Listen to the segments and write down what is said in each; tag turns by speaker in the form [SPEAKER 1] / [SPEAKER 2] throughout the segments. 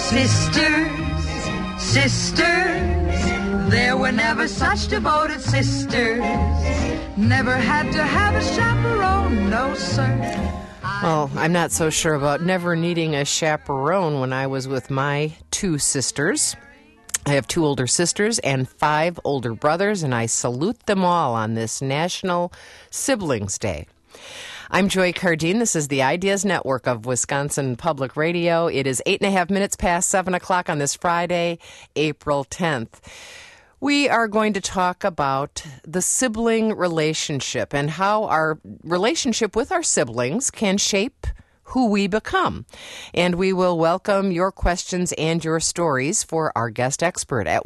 [SPEAKER 1] Sisters, sisters, there were never such devoted sisters. Never had to have a chaperone, no sir.
[SPEAKER 2] Well, I'm not so sure about never needing a chaperone when I was with my two sisters. I have 2 older sisters and 5 older brothers, and I salute them all on this National Siblings Day. I'm Joy Cardine. This is the Ideas Network of Wisconsin Public Radio. It is 8.5 minutes past 7 o'clock on this Friday, April 10th. We are going to talk about the sibling relationship and how our relationship with our siblings can shape who we become. And we will welcome your questions and your stories for our guest expert at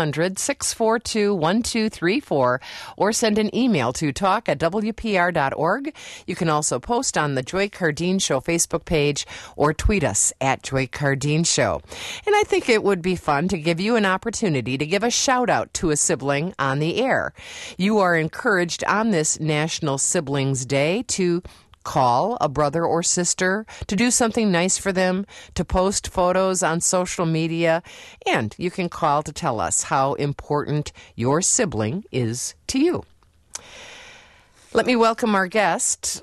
[SPEAKER 2] 1-800-642-1234 or send an email to talk@wpr.org. You can also post on the Joy Cardine Show Facebook page or tweet us at Joy Cardine Show. And I think it would be fun to give you an opportunity to give a shout out to a sibling on the air. You are encouraged on this National Siblings Day to call a brother or sister, to do something nice for them, to post photos on social media, and you can call to tell us how important your sibling is to you. Let me welcome our guest,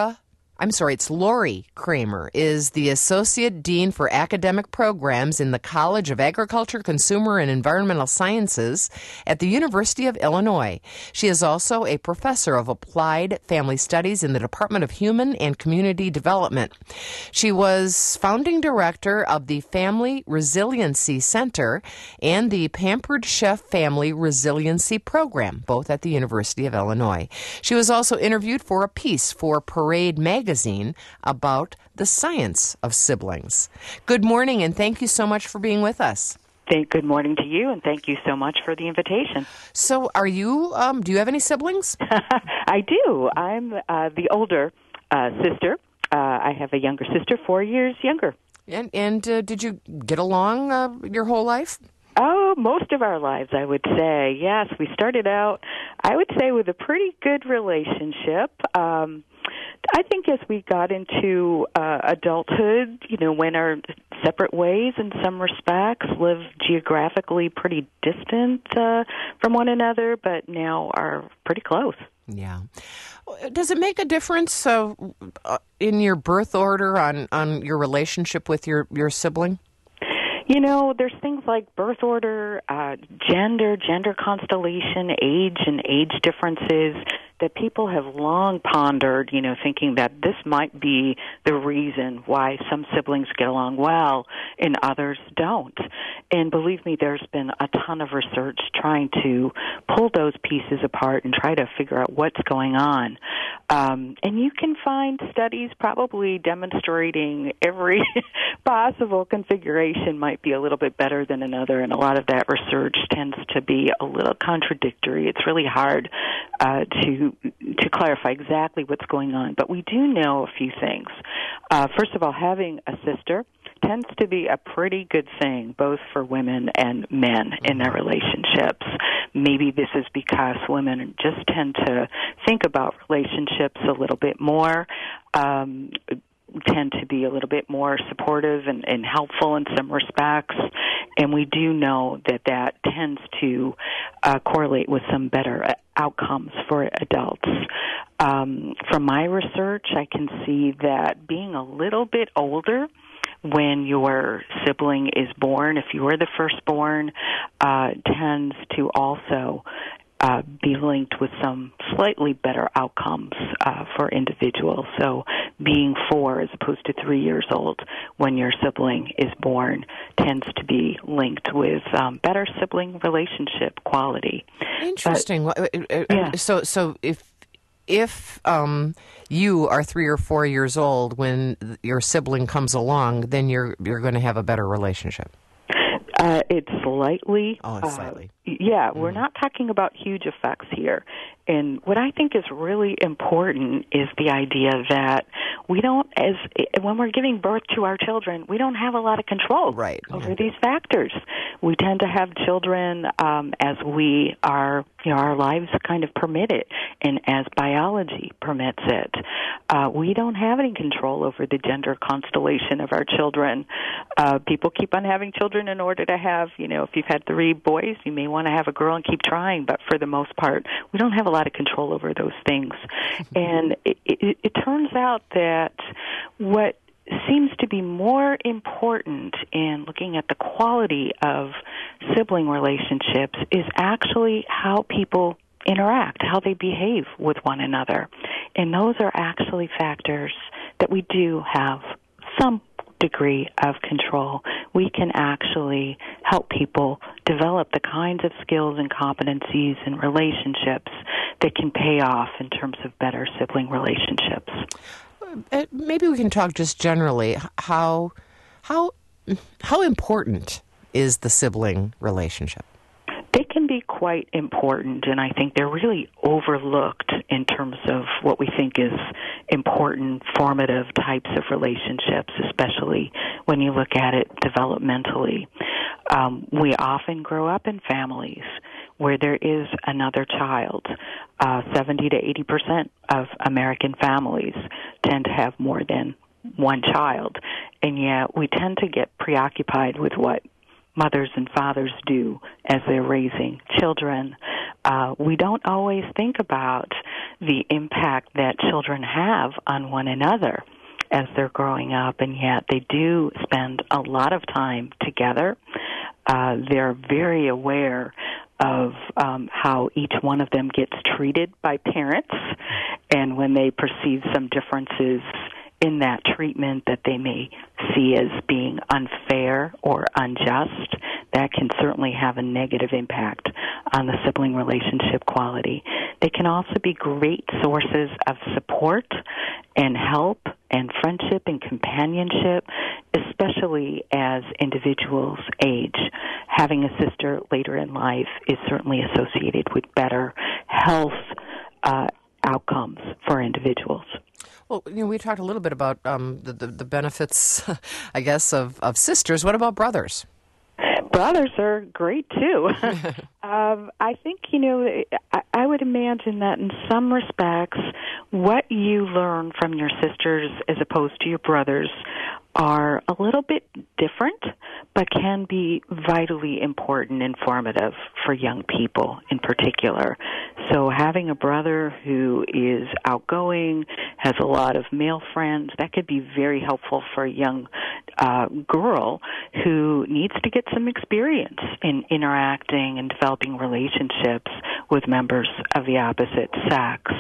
[SPEAKER 2] Lori Kramer is the Associate Dean for Academic Programs in the College of Agriculture, Consumer, and Environmental Sciences at the University of Illinois. She is also a professor of Applied Family Studies in the Department of Human and Community Development. She was founding director of the Family Resiliency Center and the Pampered Chef Family Resiliency Program, both at the University of Illinois. She was also interviewed for a piece for Parade magazine about the science of siblings. Good morning, and thank you so much for being with us.
[SPEAKER 3] Good morning to you, and thank you so much for the invitation.
[SPEAKER 2] So do you have any siblings?
[SPEAKER 3] I do. I'm the older sister. I have a younger sister, 4 years younger.
[SPEAKER 2] And did you get along your whole life?
[SPEAKER 3] Oh, most of our lives, I would say. Yes, we started out, I would say, with a pretty good relationship. I think as we got into adulthood, went our separate ways in some respects, lived geographically pretty distant from one another, but now are pretty close.
[SPEAKER 2] Yeah. Does it make a difference in your birth order on your relationship with your sibling?
[SPEAKER 3] There's things like birth order, gender constellation, age and age differences that people have long pondered, thinking that this might be the reason why some siblings get along well and others don't. And believe me, there's been a ton of research trying to pull those pieces apart and try to figure out what's going on. And you can find studies probably demonstrating every possible configuration might be a little bit better than another, and a lot of that research tends to be a little contradictory. It's really hard to clarify exactly what's going on, but we do know a few things. First of all, having a sister tends to be a pretty good thing, both for women and men in their relationships. Maybe this is because women just tend to think about relationships a little bit more, tend to be a little bit more supportive and helpful in some respects, and we do know that tends to correlate with some better outcomes for adults. From my research, I can see that being a little bit older when your sibling is born, if you are the firstborn, tends to also be linked with some slightly better outcomes for individuals. So being 4 as opposed to 3 years old when your sibling is born tends to be linked with better sibling relationship quality.
[SPEAKER 2] Interesting.
[SPEAKER 3] Yeah.
[SPEAKER 2] So if you are 3 or 4 years old when your sibling comes along, then you're going to have a better relationship.
[SPEAKER 3] It's slightly.
[SPEAKER 2] Oh, it's slightly.
[SPEAKER 3] Yeah, we're not talking about huge effects here. And what I think is really important is the idea that we don't, when we're giving birth to our children, we don't have a lot of control over these factors. We tend to have children as we are, our lives kind of permit it, and as biology permits it. We don't have any control over the gender constellation of our children. People keep on having children in order to have, if you've had 3 boys, you may want to have a girl and keep trying, but for the most part, we don't have a lot of control over those things. And it turns out that what seems to be more important in looking at the quality of sibling relationships is actually how people interact, how they behave with one another. And those are actually factors that we do have some degree of control. We can actually help people develop the kinds of skills and competencies and relationships that can pay off in terms of better sibling relationships.
[SPEAKER 2] Maybe we can talk just generally how important is the sibling relationship?
[SPEAKER 3] They can be quite important, and I think they're really overlooked in terms of what we think is important, formative types of relationships, especially when you look at it developmentally. We often grow up in families where there is another child. 70 to 80% of American families tend to have more than one child, and yet we tend to get preoccupied with what mothers and fathers do as they're raising children. We don't always think about the impact that children have on one another as they're growing up, and yet they do spend a lot of time together. They're very aware of how each one of them gets treated by parents, and when they perceive some differences in that treatment that they may see as being unfair or unjust, that can certainly have a negative impact on the sibling relationship quality. They can also be great sources of support and help and friendship and companionship, especially as individuals age. Having a sister later in life is certainly associated with better health outcomes for individuals.
[SPEAKER 2] Well, we talked a little bit about the benefits, I guess, of sisters. What about brothers?
[SPEAKER 3] Brothers are great, too. I think, I would imagine that in some respects, what you learn from your sisters as opposed to your brothers are a little bit different, but can be vitally important and formative for young people in particular. So having a brother who is outgoing, has a lot of male friends, that could be very helpful for a young girl who needs to get some experience in interacting and developing relationships with members of the opposite sex.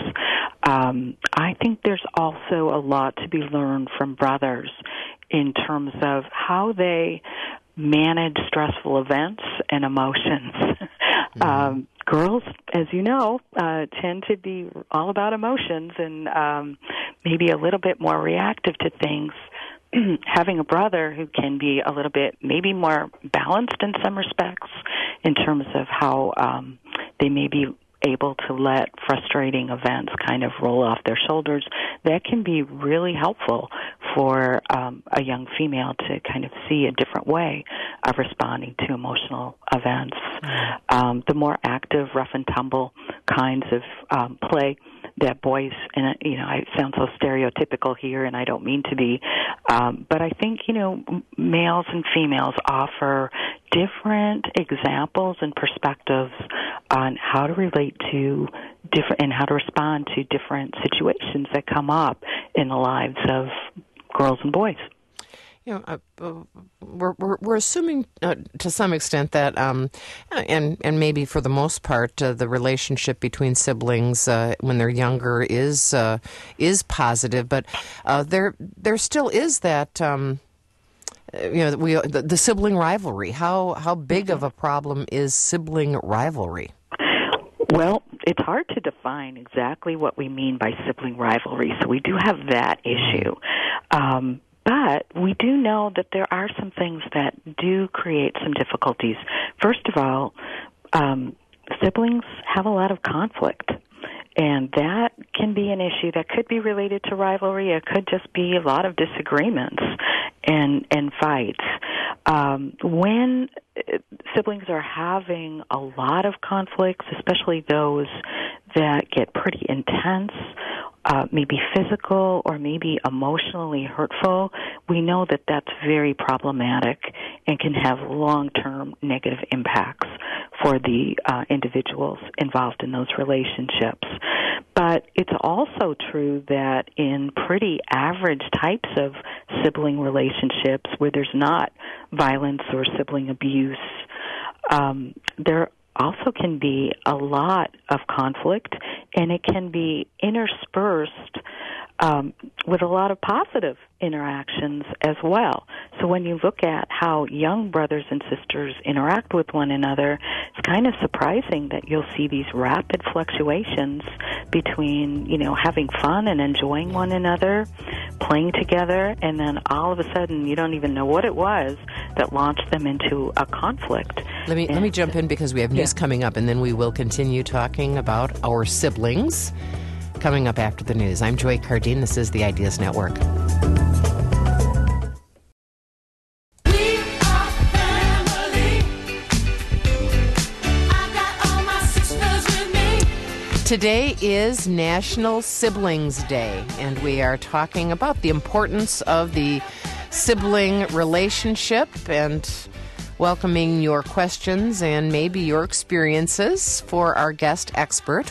[SPEAKER 3] I think there's also a lot to be learned from brothers in terms of how they manage stressful events and emotions. Mm-hmm. Girls, as you know, tend to be all about emotions and maybe a little bit more reactive to things. Having a brother who can be a little bit maybe more balanced in some respects in terms of how they may be able to let frustrating events kind of roll off their shoulders, that can be really helpful for a young female to kind of see a different way of responding to emotional events. The more active, rough and tumble kinds of play that boys, and I sound so stereotypical here, and I don't mean to be, but I think, males and females offer different examples and perspectives on how to relate to different and how to respond to different situations that come up in the lives of girls and boys.
[SPEAKER 2] We're assuming to some extent that, and maybe for the most part, the relationship between siblings when they're younger is positive, but there still is that the sibling rivalry. How big of a problem is sibling rivalry?
[SPEAKER 3] Well, it's hard to define exactly what we mean by sibling rivalry, so we do have that issue. But we do know that there are some things that do create some difficulties. First of all, siblings have a lot of conflict. And that can be an issue that could be related to rivalry. It could just be a lot of disagreements and fights. When siblings are having a lot of conflicts, especially those that get pretty intense, maybe physical or maybe emotionally hurtful, we know that that's very problematic and can have long-term negative impacts for the individuals involved in those relationships. But it's also true that in pretty average types of sibling relationships where there's not violence or sibling abuse, there also can be a lot of conflict, and it can be interspersed with a lot of positive interactions as well. So when you look at how young brothers and sisters interact with one another, it's kind of surprising that you'll see these rapid fluctuations between, having fun and enjoying one another, playing together, and then all of a sudden you don't even know what it was that launched them into a conflict.
[SPEAKER 2] Let me jump in because we have news coming up, and then we will continue talking about our siblings coming up after the news. I'm Joy Cardine. This is the Ideas Network. Today is National Siblings Day, and we are talking about the importance of the sibling relationship and welcoming your questions and maybe your experiences for our guest expert,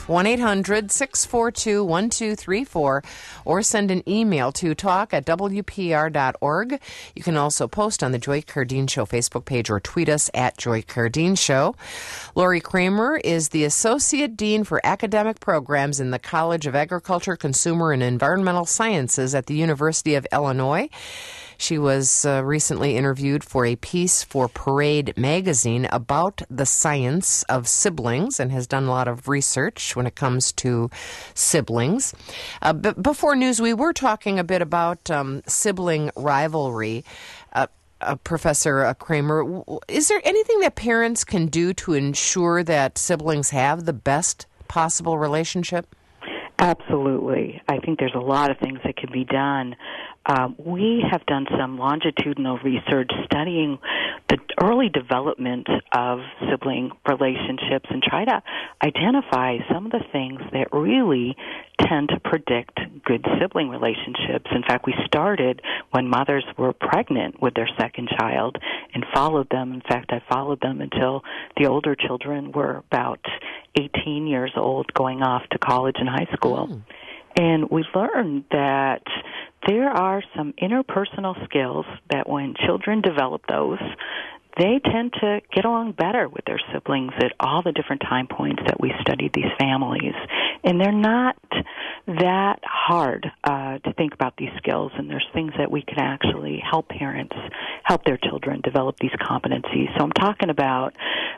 [SPEAKER 2] 1-800-642-1234, or send an email to talk@wpr.org. You can also post on the Joy Cardine Show Facebook page or tweet us at Joy Cardine Show. Lori Kramer is the Associate Dean for Academic Programs in the College of Agriculture, Consumer, and Environmental Sciences at the University of Illinois. She was recently interviewed for a piece for Parade magazine about the science of siblings and has done a lot of research when it comes to siblings. But before news, we were talking a bit about sibling rivalry. Professor Kramer, is there anything that parents can do to ensure that siblings have the best possible relationship?
[SPEAKER 3] Absolutely. I think there's a lot of things that can be done. We have done some longitudinal research studying the early development of sibling relationships and try to identify some of the things that really tend to predict good sibling relationships. In fact, we started when mothers were pregnant with their second child and followed them. In fact, I followed them until the older children were about 18 years old, going off to college and high school. And we learned that there are some interpersonal skills that when children develop those, they tend to get along better with their siblings at all the different time points that we studied these families. And they're not that hard to think about these skills, and there's things that we can actually help parents help their children develop these competencies. So I'm talking about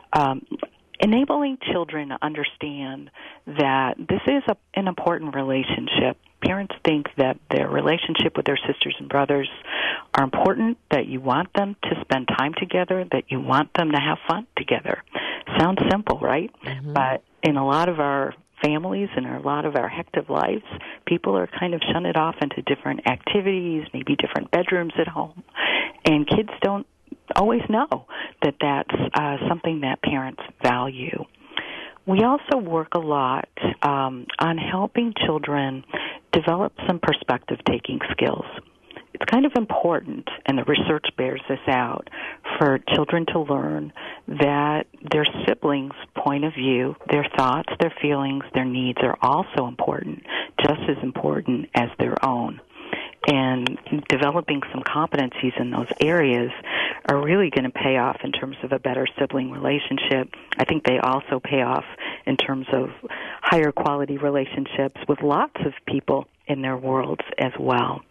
[SPEAKER 3] enabling children to understand that this is an important relationship. Parents think that their relationship with their sisters and brothers are important, that you want them to spend time together, that you want them to have fun together. Sounds simple, right? Mm-hmm. But in a lot of our families and a lot of our hectic lives, people are kind of shunted off into different activities, maybe different bedrooms at home, and kids don't always know that that's something that parents value. We also work a lot on helping children develop some perspective-taking skills. It's kind of important, and the research bears this out, for children to learn that their siblings' point of view, their thoughts, their feelings, their needs are also important, just as important as their own. And developing some competencies in those areas are really going to pay off in terms of a better sibling relationship. I think they also pay off in terms of higher quality relationships with lots of people in their worlds as well.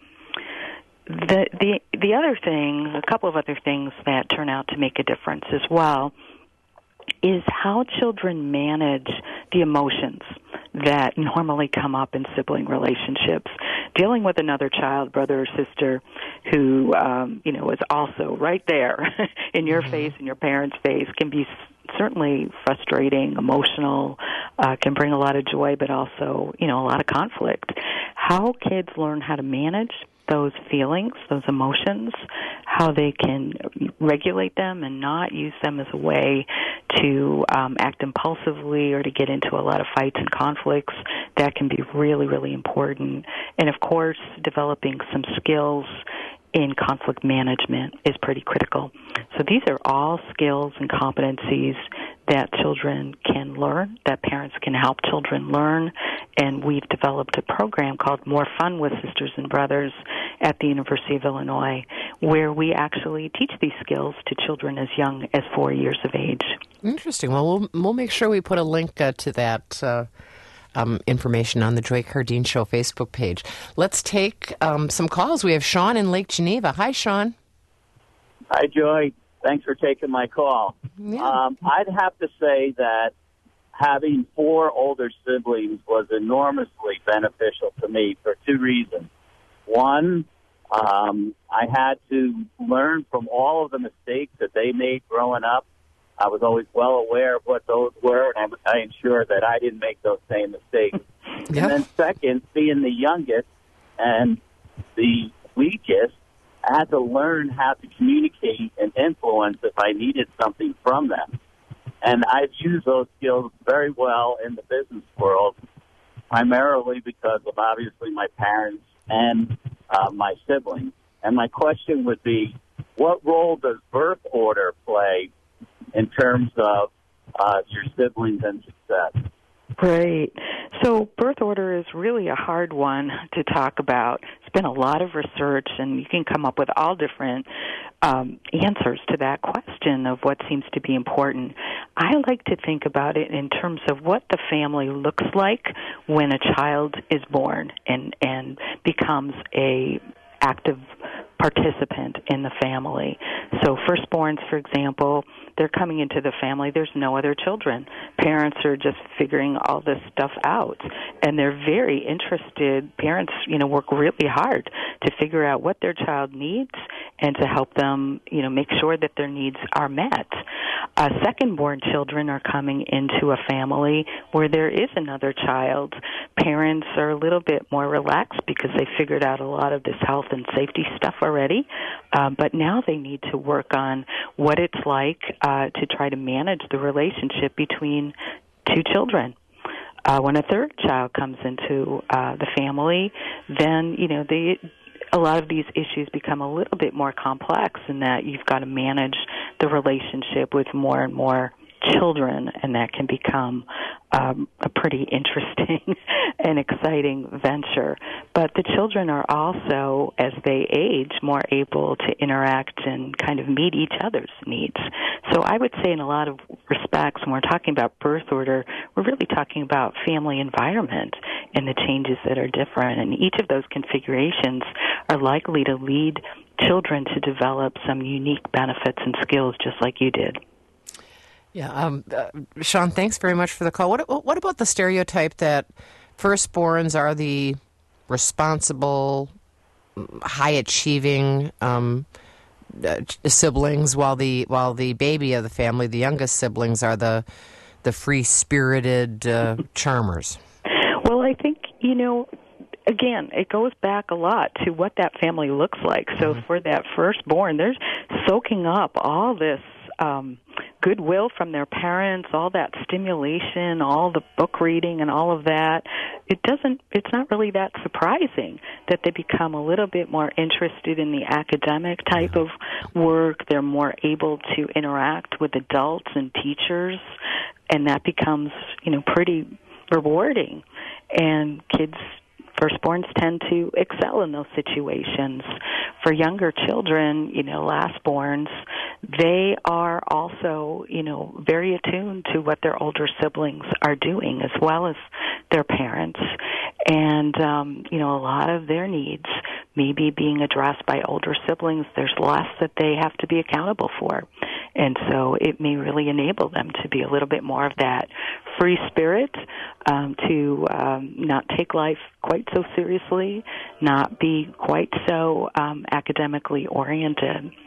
[SPEAKER 3] The other thing, a couple of other things that turn out to make a difference as well, is how children manage the emotions that normally come up in sibling relationships. Dealing with another child, brother or sister, who is also right there in your face, in your parents' face, can be certainly frustrating, emotional, can bring a lot of joy, but also, a lot of conflict. How kids learn how to manage those feelings, those emotions, how they can regulate them and not use them as a way to act impulsively or to get into a lot of fights and conflicts, that can be really, really important. And, of course, developing some skills in conflict management is pretty critical. So these are all skills and competencies that children can learn, that parents can help children learn, and we've developed a program called More Fun with Sisters and Brothers at the University of Illinois, where we actually teach these skills to children as young as 4 years of age.
[SPEAKER 2] Interesting. Well, we'll make sure we put a link to that information on the Joy Cardine Show Facebook page. Let's take some calls. We have Sean in Lake Geneva. Hi, Sean.
[SPEAKER 4] Hi, Joy. Thanks for taking my call.
[SPEAKER 2] Yeah.
[SPEAKER 4] I'd have to say that having 4 older siblings was enormously beneficial to me for 2 reasons. One, I had to learn from all of the mistakes that they made growing up. I was always well aware of what those were, and I ensured that I didn't make those same mistakes.
[SPEAKER 2] Yeah.
[SPEAKER 4] And then second, being the youngest and the weakest, I had to learn how to communicate and influence if I needed something from them. And I've used those skills very well in the business world, primarily because of obviously my parents and my siblings. And my question would be, what role does birth order play in terms of your siblings and success?
[SPEAKER 3] Right. So birth order is really a hard one to talk about. It's been a lot of research, and you can come up with all different answers to that question of what seems to be important. I like to think about it in terms of what the family looks like when a child is born and becomes a active participant in the family. So firstborns, for example, they're coming into the family. There's no other children. Parents are just figuring all this stuff out, and they're very interested. Parents, work really hard to figure out what their child needs and to help them, make sure that their needs are met. Secondborn children are coming into a family where there is another child. Parents are a little bit more relaxed because they figured out a lot of this health and safety stuff already, but now they need to work on what it's like to try to manage the relationship between 2 children. When a third child comes into the family, then, a lot of these issues become a little bit more complex in that you've got to manage the relationship with more and more children, and that can become a pretty interesting and exciting venture. But the children are also, as they age, more able to interact and kind of meet each other's needs. So I would say in a lot of respects, when we're talking about birth order, we're really talking about family environment and the changes that are different. And each of those configurations are likely to lead children to develop some unique benefits and skills just like you did.
[SPEAKER 2] Yeah, Sean, thanks very much for the call. What about the stereotype that firstborns are the responsible, high-achieving siblings, while the baby of the family, the youngest siblings, are the free-spirited charmers? Well,
[SPEAKER 3] I think, again, it goes back a lot to what that family looks like. So for that firstborn, they're soaking up all this goodwill from their parents, all that stimulation, all the book reading and all of that. It's not really that surprising that they become a little bit more interested in the academic type of work. They're more able to interact with adults and teachers, and that becomes, pretty rewarding. And firstborns tend to excel in those situations. For younger children, lastborns, they are also, very attuned to what their older siblings are doing as well as their parents. And, a lot of their needs may be being addressed by older siblings. There's less that they have to be accountable for. And so it may really enable them to be a little bit more of that free spirit, to not take life quite so seriously, not be quite so academically oriented.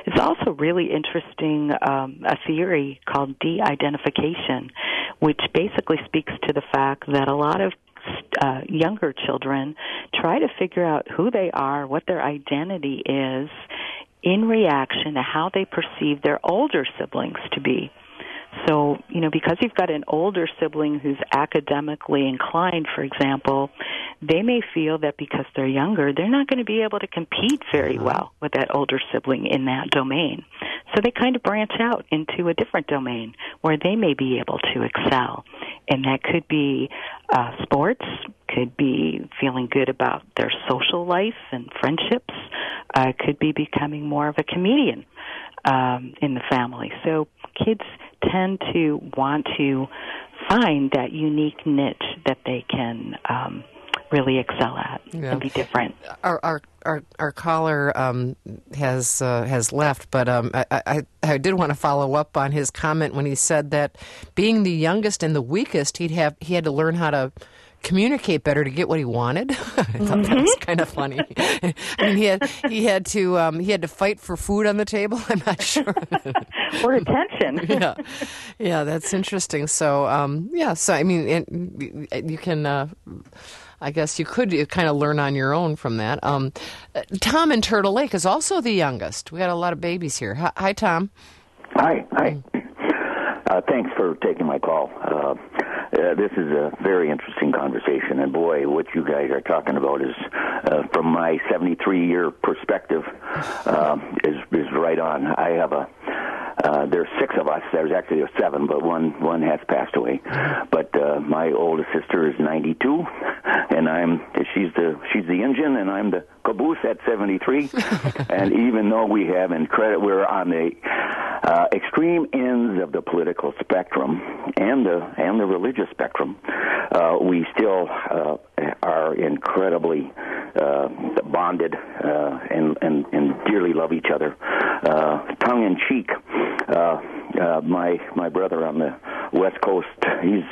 [SPEAKER 3] It's also really interesting, a theory called de-identification, which basically speaks to the fact that a lot of younger children try to figure out who they are, what their identity is, in reaction to how they perceive their older siblings to be. So, because you've got an older sibling who's academically inclined, for example, they may feel that because they're younger, they're not going to be able to compete very well with that older sibling in that domain. So they kind of branch out into a different domain where they may be able to excel. And that could be sports, could be feeling good about their social life and friendships, could be becoming more of a comedian in the family. So kids tend to want to find that unique niche that they can really excel at and be different.
[SPEAKER 2] Our caller has left, but I did want to follow up on his comment when he said that being the youngest and the weakest, he had to learn how to communicate better to get what he wanted. I thought that was kind of funny. I mean, he had to fight for food on the table. I'm not sure.
[SPEAKER 3] Or attention.
[SPEAKER 2] Yeah, that's interesting. So so I mean, you can. I guess you could kind of learn on your own from that. Tom in Turtle Lake is also the youngest. We got a lot of babies here. Hi, Tom.
[SPEAKER 5] Hi. Thanks for taking my call. This is a very interesting conversation, and boy, what you guys are talking about is, from my 73-year perspective, is right on. I have there's 6 of us. There's actually 7, but one has passed away. But my oldest sister is 92, and she's the engine, and I'm the caboose at 73. And even though we're on the extreme ends of the political spectrum and the religious spectrum, we still are incredibly bonded and dearly love each other. Tongue in cheek, my brother on the West Coast, he's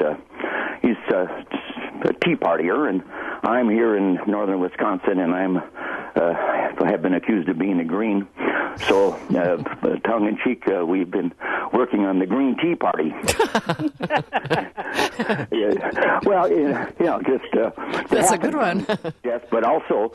[SPEAKER 5] a Tea Partier, and I'm here in northern Wisconsin, and I have been accused of being a Green. So, tongue in cheek, we've been working on the Green Tea Party. Well, just
[SPEAKER 2] that's a good one.
[SPEAKER 5] Yes, but also,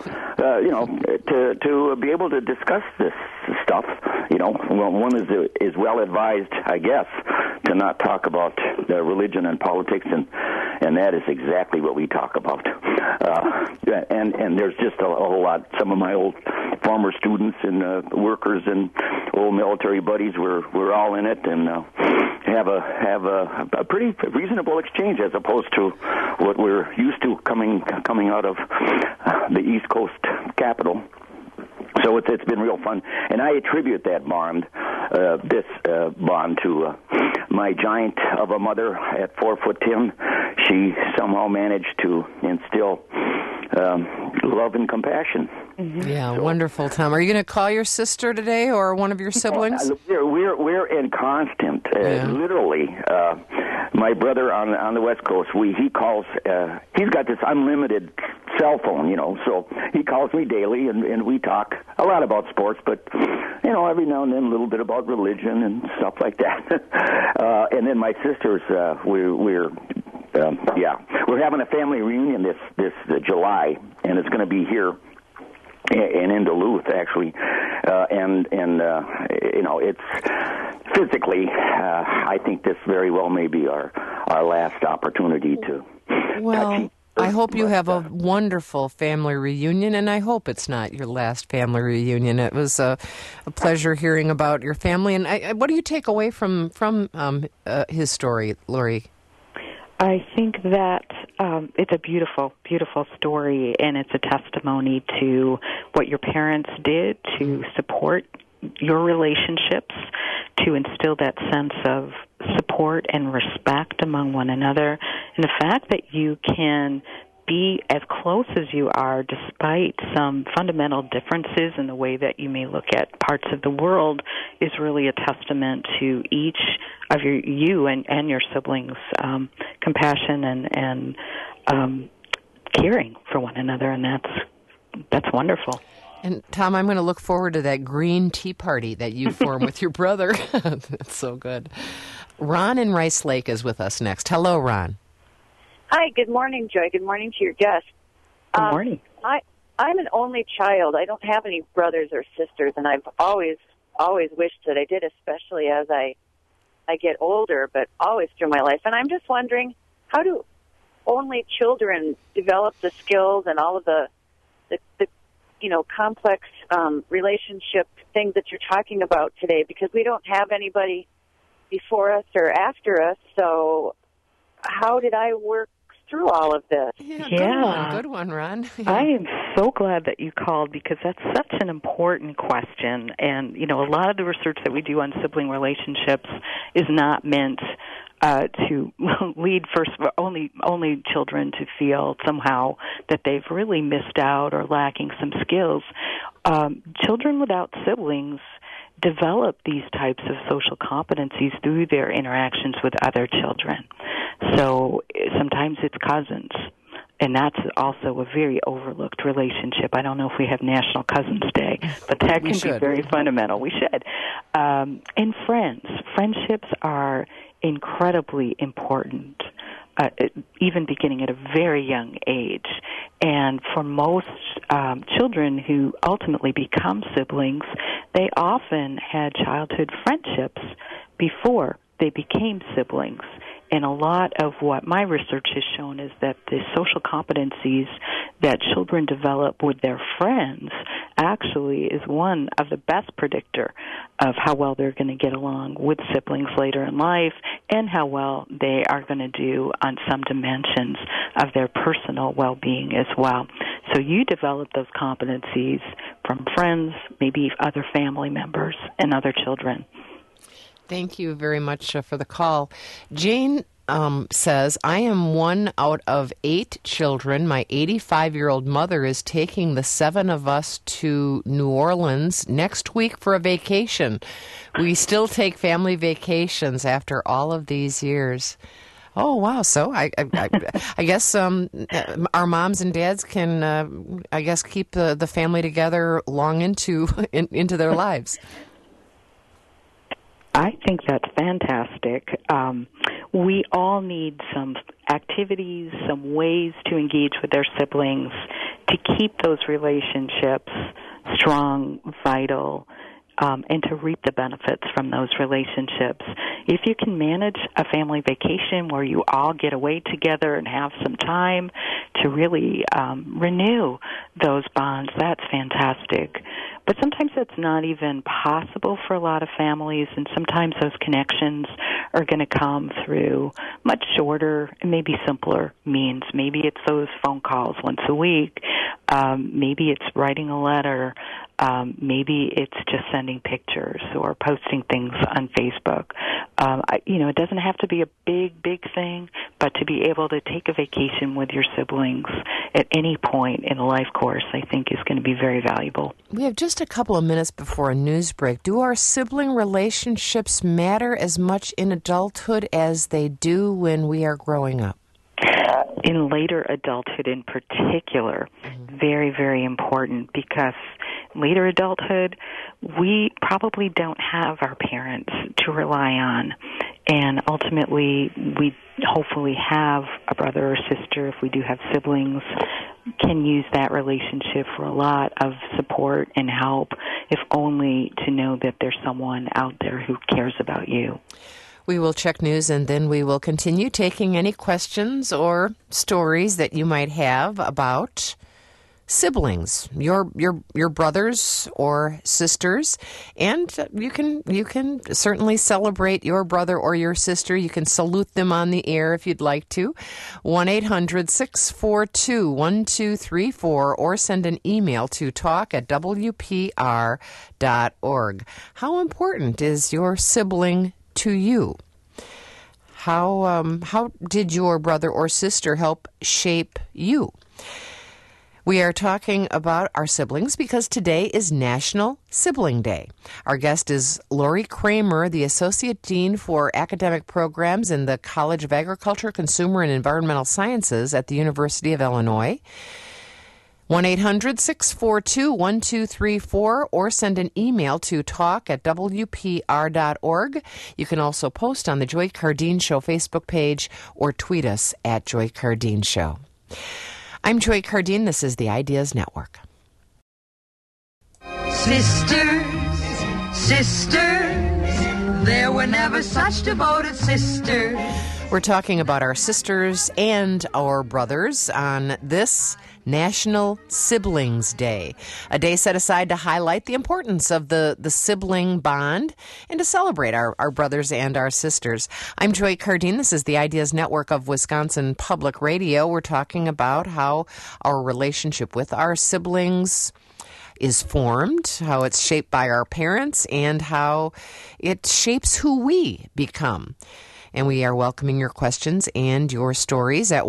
[SPEAKER 5] to be able to discuss this stuff, one is well advised, I guess, to not talk about religion and politics, and that is exactly what we talk about. And there's just a whole lot. Some of my old former students and workers and old military buddies, we're all in it, and have a pretty reasonable exchange as opposed to what we're used to coming out of the East Coast capital. So it's been real fun, and I attribute that bond to my giant of a mother at 4'10". She somehow managed to instill love and compassion.
[SPEAKER 2] Mm-hmm. Yeah, so, wonderful, Tom. Are you going to call your sister today or one of your siblings?
[SPEAKER 5] We're in constant, literally. My brother on the West Coast, he calls. He's got this unlimited cell phone, so he calls me daily, and we talk a lot about sports, but every now and then a little bit about religion and stuff like that. And then my sisters, we're having a family reunion this July, and it's going to be here and in Duluth, actually, and it's physically. I think this very well may be our last opportunity to.
[SPEAKER 2] Well, I hope you have a wonderful family reunion, and I hope it's not your last family reunion. It was a pleasure hearing about your family. And what do you take away from his story, Lori?
[SPEAKER 3] I think that it's a beautiful, beautiful story, and it's a testimony to what your parents did to support your relationships, to instill that sense of support and respect among one another, and the fact that you can be as close as you are despite some fundamental differences in the way that you may look at parts of the world is really a testament to each of you and your siblings' compassion and caring for one another, and that's wonderful.
[SPEAKER 2] And Tom, I'm going to look forward to that green tea party that you form with your brother. That's so good. Ron in Rice Lake is with us next. Hello, Ron.
[SPEAKER 6] Hi, good morning, Joy. Good morning to your guest.
[SPEAKER 3] Good morning.
[SPEAKER 6] I'm an only child. I don't have any brothers or sisters, and I've always wished that I did, especially as I get older, but always through my life. And I'm just wondering, how do only children develop the skills and all of the complex relationship things that you're talking about today? Because we don't have anybody before us or after us, so how did I work through all of this?
[SPEAKER 2] Good one, Ron.
[SPEAKER 3] I am so glad that you called, because that's such an important question. And, a lot of the research that we do on sibling relationships is not meant to lead only children to feel somehow that they've really missed out or lacking some skills. Children without siblings develop these types of social competencies through their interactions with other children. So sometimes it's cousins, and that's also a very overlooked relationship. I don't know if we have National Cousins Day, but that can be very fundamental. We should. And friends. Friendships are incredibly important, even beginning at a very young age. And for most children who ultimately become siblings, they often had childhood friendships before they became siblings. And a lot of what my research has shown is that the social competencies that children develop with their friends actually is one of the best predictor of how well they're going to get along with siblings later in life and how well they are going to do on some dimensions of their personal well-being as well. So you develop those competencies from friends, maybe other family members, and other children.
[SPEAKER 2] Thank you very much for the call. Jane says, I am one out of 8 children. My 85-year-old mother is taking the 7 of us to New Orleans next week for a vacation. We still take family vacations after all of these years. Oh, wow. So I guess our moms and dads can, keep the family together long into their lives.
[SPEAKER 3] I think that's fantastic. We all need some activities, some ways to engage with their siblings to keep those relationships strong, vital, and to reap the benefits from those relationships. If you can manage a family vacation where you all get away together and have some time to really renew those bonds, that's fantastic. But sometimes that's not even possible for a lot of families, and sometimes those connections are going to come through much shorter and maybe simpler means. Maybe it's those phone calls once a week. Maybe it's writing a letter. Maybe it's just sending pictures or posting things on Facebook. It doesn't have to be a big thing, but to be able to take a vacation with your siblings at any point in the life course, I think, is going to be very valuable.
[SPEAKER 2] We have just a couple of minutes before a news break. Do our sibling relationships matter as much in adulthood as they do when we are growing up?
[SPEAKER 3] In later adulthood in particular, very, very important, because later adulthood, we probably don't have our parents to rely on. And ultimately, we hopefully have a brother or sister, if we do have siblings, can use that relationship for a lot of support and help, if only to know that there's someone out there who cares about you.
[SPEAKER 2] We will check news, and then we will continue taking any questions or stories that you might have about siblings, your brothers or sisters, and you can certainly celebrate your brother or your sister. You can salute them on the air if you'd like to. 1-800-642-1234, or send an email to talk@wpr.org. How important is your sibling to you? How did your brother or sister help shape you? We are talking about our siblings because today is National Sibling Day. Our guest is Lori Kramer, the Associate Dean for Academic Programs in the College of Agriculture, Consumer, and Environmental Sciences at the University of Illinois. 1-800-642-1234 or send an email to talk@wpr.org. You can also post on the Joy Cardine Show Facebook page or tweet us at Joy Cardine Show. I'm Joy Cardine. This is the Ideas Network.
[SPEAKER 1] Sisters, sisters, there were never such devoted sisters.
[SPEAKER 2] We're talking about our sisters and our brothers on this National Siblings Day, a day set aside to highlight the importance of the sibling bond and to celebrate our brothers and our sisters. I'm Joy Cardine. This is the Ideas Network of Wisconsin Public Radio. We're talking about how our relationship with our siblings is formed, how it's shaped by our parents, and how it shapes who we become. And we are welcoming your questions and your stories at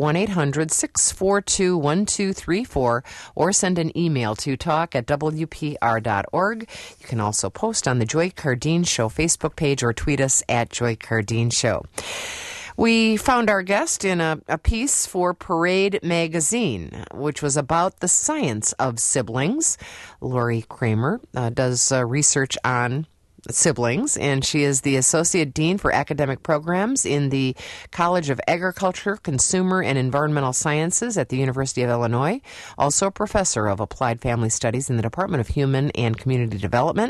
[SPEAKER 2] 1-800-642-1234 or send an email to talk@wpr.org. You can also post on the Joy Cardine Show Facebook page or tweet us at Joy Cardine Show. We found our guest in a piece for Parade Magazine, which was about the science of siblings. Lori Kramer does research on siblings, and she is the Associate Dean for Academic Programs in the College of Agriculture, Consumer, and Environmental Sciences at the University of Illinois, also a professor of Applied Family Studies in the Department of Human and Community Development.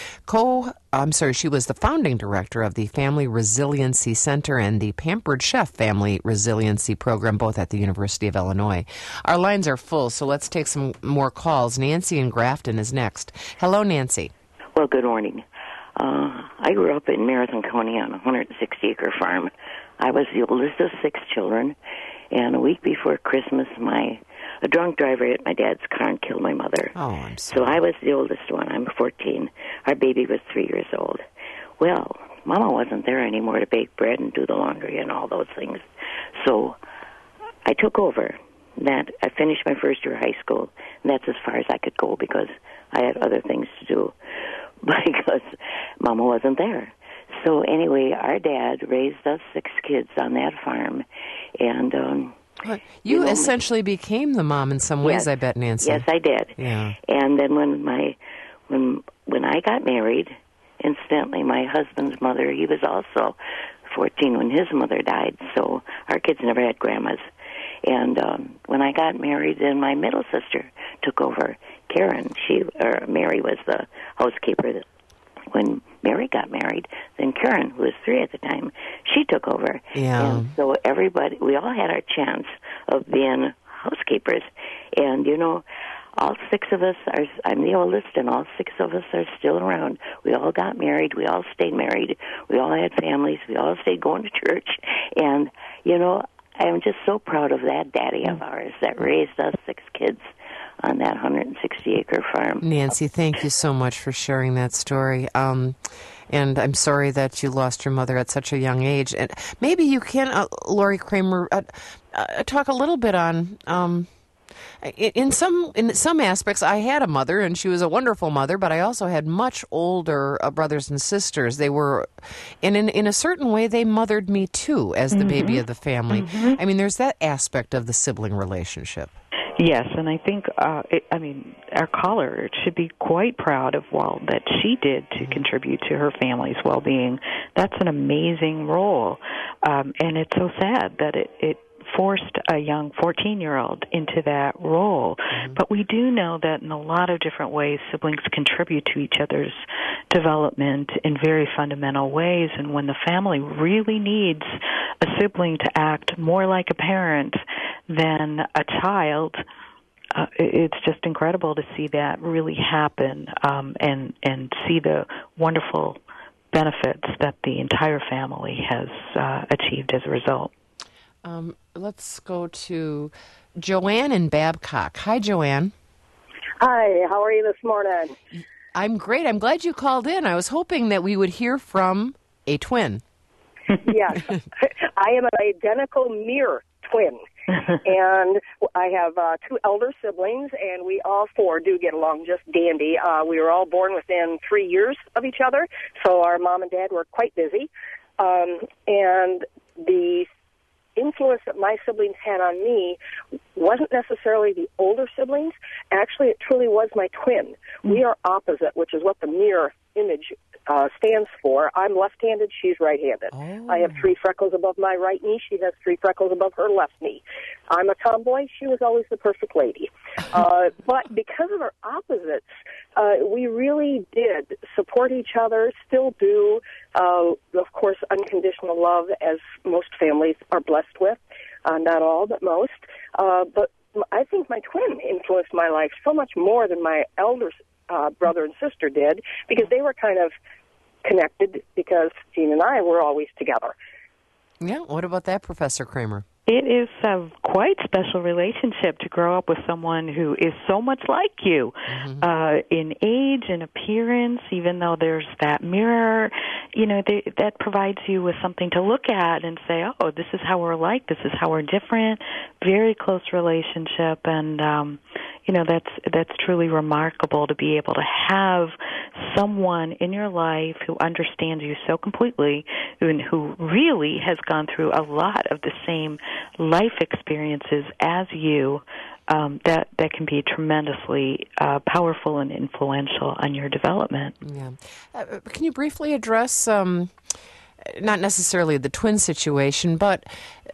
[SPEAKER 2] She was the founding director of the Family Resiliency Center and the Pampered Chef Family Resiliency Program, both at the University of Illinois. Our lines are full, so let's take some more calls. Nancy in Grafton is next. Hello, Nancy.
[SPEAKER 7] Well, good morning. I grew up in Marathon County on a 160-acre farm. I was the oldest of 6 children, and a week before Christmas, a drunk driver hit my dad's car and killed my mother.
[SPEAKER 2] Oh, I'm sorry.
[SPEAKER 7] So I was the oldest one. I'm 14. Our baby was 3 years old. Well, Mama wasn't there anymore to bake bread and do the laundry and all those things. So I took over. I finished my first year of high school, and that's as far as I could go because I had other things to do. Because Mama wasn't there. So anyway, our dad raised us 6 kids on that farm, and
[SPEAKER 2] you essentially became the mom in some ways,
[SPEAKER 7] yes,
[SPEAKER 2] I bet, Nancy.
[SPEAKER 7] Yes, I did.
[SPEAKER 2] Yeah.
[SPEAKER 7] And then when I got married, incidentally, my husband's mother, he was also 14 when his mother died. So our kids never had grandmas. And when I got married, then my middle sister took over. Karen, Mary was the housekeeper when Mary got married. Then Karen, who was 3 at the time, she took over.
[SPEAKER 2] Yeah.
[SPEAKER 7] And so we all had our chance of being housekeepers. And, all 6 of us I'm the oldest, and all 6 of us are still around. We all got married. We all stayed married. We all had families. We all stayed going to church. And, I'm just so proud of that daddy of ours that raised us 6 kids on that 160-acre farm.
[SPEAKER 2] Nancy, thank you so much for sharing that story. And I'm sorry that you lost your mother at such a young age. And maybe you can, Lori Kramer, talk a little bit on. In some aspects, I had a mother, and she was a wonderful mother, but I also had much older brothers and sisters. They were, and in a certain way, they mothered me too as the baby of the family. Mm-hmm. I mean, there's that aspect of the sibling relationship.
[SPEAKER 3] Yes, and I think, our caller should be quite proud of all that she did to contribute to her family's well-being. That's an amazing role, and it's so sad that it forced a young 14-year-old into that role. Mm-hmm. But we do know that in a lot of different ways, siblings contribute to each other's development in very fundamental ways. And when the family really needs a sibling to act more like a parent than a child, it's just incredible to see that really happen and see the wonderful benefits that the entire family has achieved as a result.
[SPEAKER 2] Let's go to Joanne in Babcock. Hi, Joanne.
[SPEAKER 8] Hi, how are you this morning?
[SPEAKER 2] I'm great. I'm glad you called in. I was hoping that we would hear from a twin.
[SPEAKER 8] Yes. I am an identical mirror twin. And I have 2 elder siblings, and we all 4 do get along just dandy. We were all born within 3 years of each other, so our mom and dad were quite busy. And the influence that my siblings had on me wasn't necessarily the older siblings. Actually, it truly was my twin. We are opposite, which is what the mirror image stands for. I'm left-handed, she's right-handed. I have 3 freckles above my right knee. She has 3 freckles above her left knee. I'm a tomboy. She was always the perfect lady. But because of our opposites, we really did support each other, still do. Of course, unconditional love, as most families are blessed with. Not all, but most. But I think my twin influenced my life so much more than my elder brother and sister did, because they were kind of connected because Gene and I were always together.
[SPEAKER 2] Yeah, what about that, Professor Kramer?
[SPEAKER 9] It is a quite special relationship to grow up with someone who is so much like you, in age and appearance, even though there's that mirror, that provides you with something to look at and say, oh, this is how we're like, this is how we're different. Very close relationship, and that's truly remarkable to be able to have someone in your life who understands you so completely and who really has gone through a lot of the same life experiences as you, that can be tremendously powerful and influential on your development.
[SPEAKER 2] Yeah. Can you briefly address, not necessarily the twin situation, but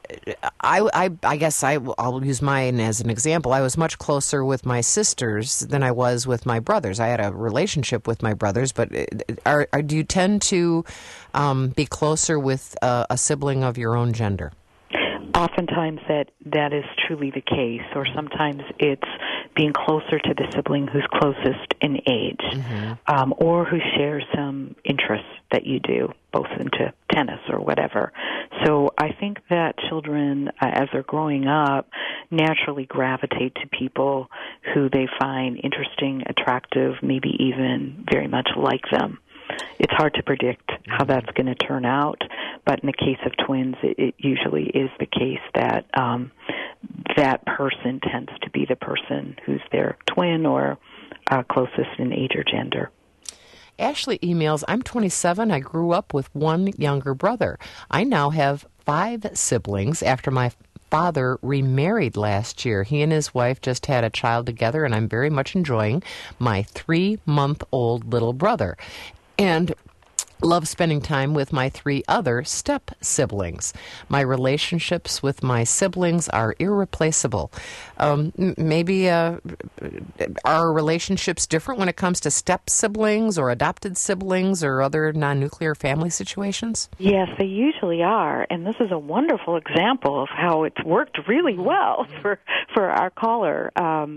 [SPEAKER 2] I guess I'll use mine as an example. I was much closer with my sisters than I was with my brothers. I had a relationship with my brothers, but do you tend to be closer with a sibling of your own gender?
[SPEAKER 9] Oftentimes that is truly the case, or sometimes it's being closer to the sibling who's closest in age, or who shares some interests that you do, both into tennis or whatever. So I think that children, as they're growing up, naturally gravitate to people who they find interesting, attractive, maybe even very much like them. It's hard to predict how that's going to turn out, but in the case of twins, it usually is the case that that person tends to be the person who's their twin or closest in age or gender.
[SPEAKER 2] Ashley emails, I'm 27. I grew up with one younger brother. I now have 5 siblings after my father remarried last year. He and his wife just had a child together, and I'm very much enjoying my 3-month-old little brother. And love spending time with my 3 other step siblings. My relationships with my siblings are irreplaceable. Maybe are relationships different when it comes to step siblings or adopted siblings or other non-nuclear family situations?
[SPEAKER 9] Yes, they usually are, and this is a wonderful example of how it's worked really well for our caller.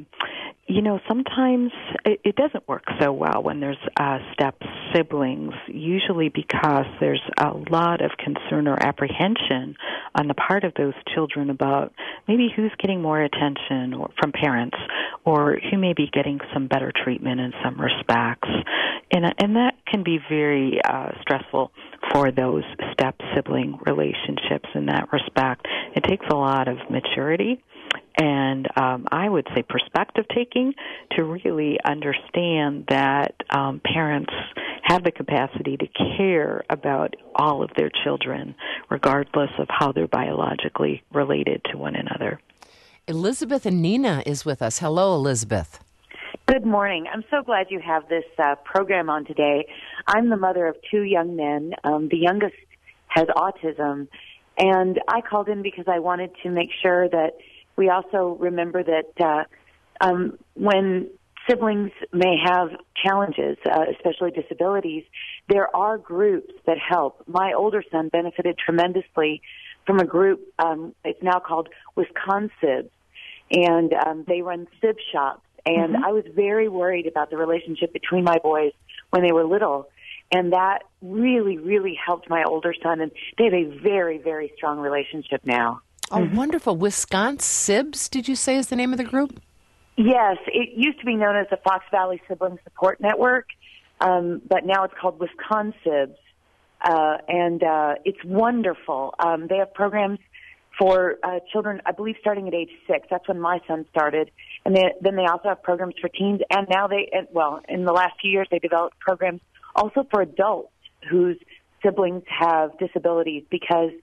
[SPEAKER 9] Sometimes it doesn't work so well when there's step siblings, usually because there's a lot of concern or apprehension on the part of those children about maybe who's getting more attention from parents, or who may be getting some better treatment in some respects. And that can be very stressful for those step sibling relationships in that respect. It takes a lot of maturity and I would say perspective taking to really understand that parents have the capacity to care about all of their children, regardless of how they're biologically related to one another.
[SPEAKER 2] Elizabeth and Nina is with us. Hello, Elizabeth.
[SPEAKER 10] Good morning. I'm so glad you have this program on today. I'm the mother of 2 young men. The youngest has autism, and I called in because I wanted to make sure that we also remember that when siblings may have challenges, especially disabilities, there are groups that help. My older son benefited tremendously from a group, it's now called Wisconsin, and they run SIB shops. And I was very worried about the relationship between my boys when they were little. And that really, really helped my older son. And they have a very, very strong relationship now.
[SPEAKER 2] Oh, wonderful. Wisconsin SIBS, did you say is the name of the group?
[SPEAKER 10] Yes. It used to be known as the Fox Valley Sibling Support Network, but now it's called Wisconsin SIBS. And it's wonderful. They have programs for children, I believe, starting at age 6. That's when my son started. And then they also have programs for teens. And now in the last few years, they developed programs also for adults whose siblings have disabilities, because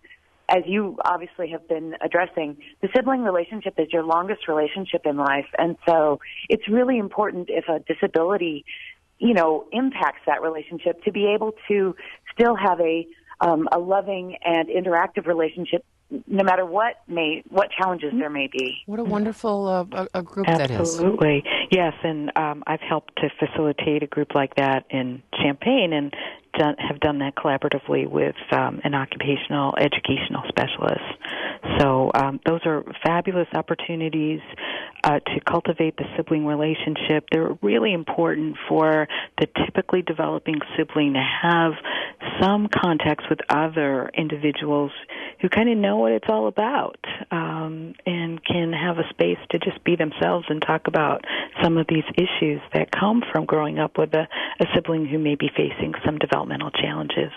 [SPEAKER 10] as you obviously have been addressing, the sibling relationship is your longest relationship in life. And so it's really important if a disability, impacts that relationship to be able to still have a loving and interactive relationship no matter what challenges there may be.
[SPEAKER 2] What a wonderful a group that is.
[SPEAKER 9] Absolutely. Yes, and I've helped to facilitate a group like that in Champaign and have done that collaboratively with an occupational educational specialist. So those are fabulous opportunities to cultivate the sibling relationship. They're really important for the typically developing sibling to have some context with other individuals who kind of know what it's all about and can have a space to just be themselves and talk about some of these issues that come from growing up with a sibling who may be facing some developmental challenges.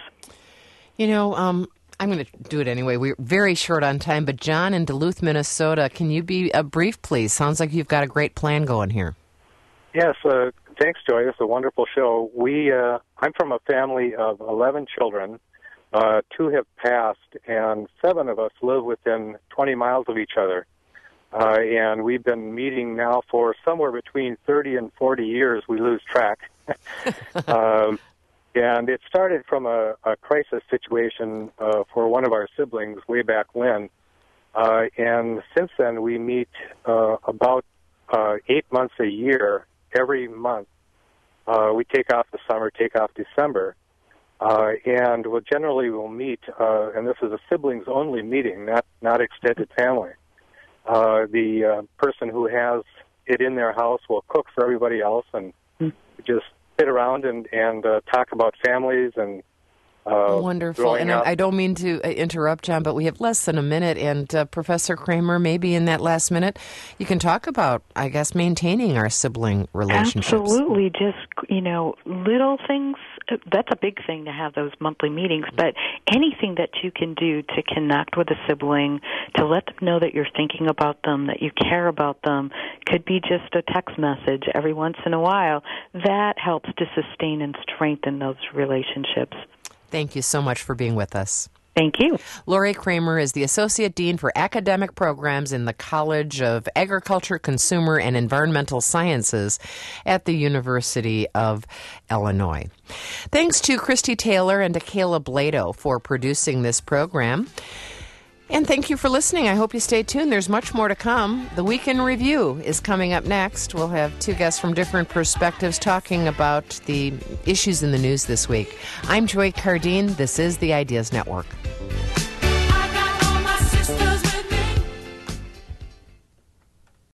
[SPEAKER 2] I'm going to do it anyway. We're very short on time, but John in Duluth, Minnesota, can you be brief, please? Sounds like you've got a great plan going here.
[SPEAKER 11] Yes, thanks, Joy. This is a wonderful show. I'm from a family of 11 children. 2 have passed, and 7 of us live within 20 miles of each other. And we've been meeting now for somewhere between 30 and 40 years. We lose track. And it started from a crisis situation for one of our siblings way back when. And since then, we meet about 8 months a year, every month. We take off the summer, take off December. And we'll meet, and this is a siblings-only meeting, not extended family. The person who has it in their house will cook for everybody else and just sit around and talk about families and
[SPEAKER 2] wonderful. And I don't mean to interrupt, John, but we have less than a minute. And Professor Kramer, maybe in that last minute, you can talk about, I guess, maintaining our sibling relationships.
[SPEAKER 9] Absolutely. Just, little things. That's a big thing to have those monthly meetings, but anything that you can do to connect with a sibling, to let them know that you're thinking about them, that you care about them, could be just a text message every once in a while. That helps to sustain and strengthen those relationships.
[SPEAKER 2] Thank you so much for being with us.
[SPEAKER 9] Thank you.
[SPEAKER 2] Lori Kramer is the Associate Dean for Academic Programs in the College of Agriculture, Consumer, and Environmental Sciences at the University of Illinois. Thanks to Christy Taylor and to Caleb Blado for producing this program. And thank you for listening. I hope you stay tuned. There's much more to come. The Week in Review is coming up next. We'll have 2 guests from different perspectives talking about the issues in the news this week. I'm Joy Cardine. This is the Ideas Network.